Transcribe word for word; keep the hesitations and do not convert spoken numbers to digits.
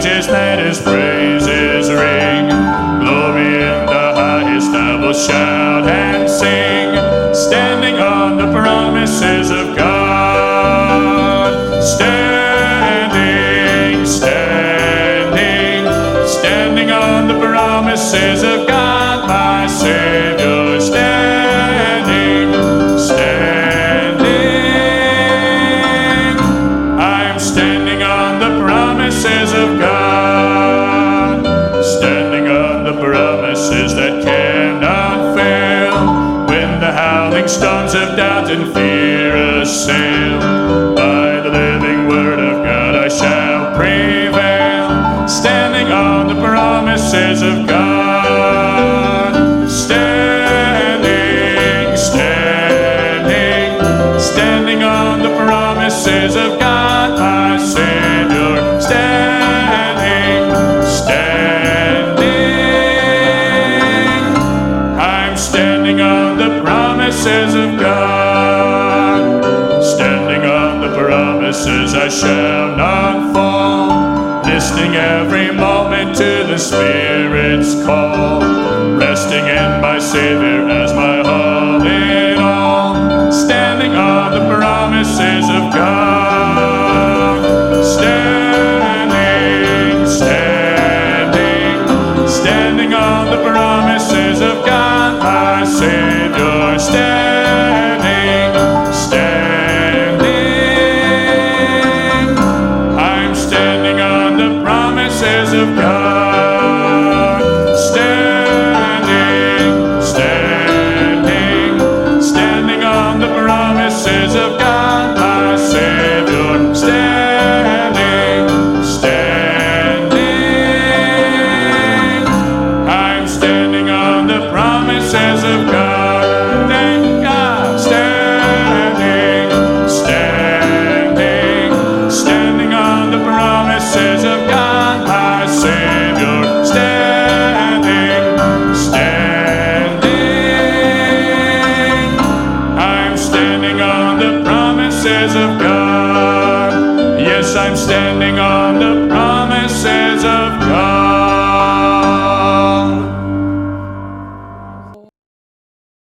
churches let his praises ring. Glory in the highest I will shout and sing, standing on the promises of God. Standing, standing, standing on the promises of God, my Savior. Standing, standing, I'm standing on the promises of God, standing on the promises that cannot fail. When the howling storms of doubt and fear assail, by the living word of God I shall prevail, standing on the promises of God. Standing, standing, standing on the promises of God, my Savior. Standing, standing, I'm standing on the promises of God. Standing on the promises I shall not fall, listening every moment to the Spirit's call, resting in my Savior as my all in all, standing on the promises of God. Standing, standing, standing on the promises of God.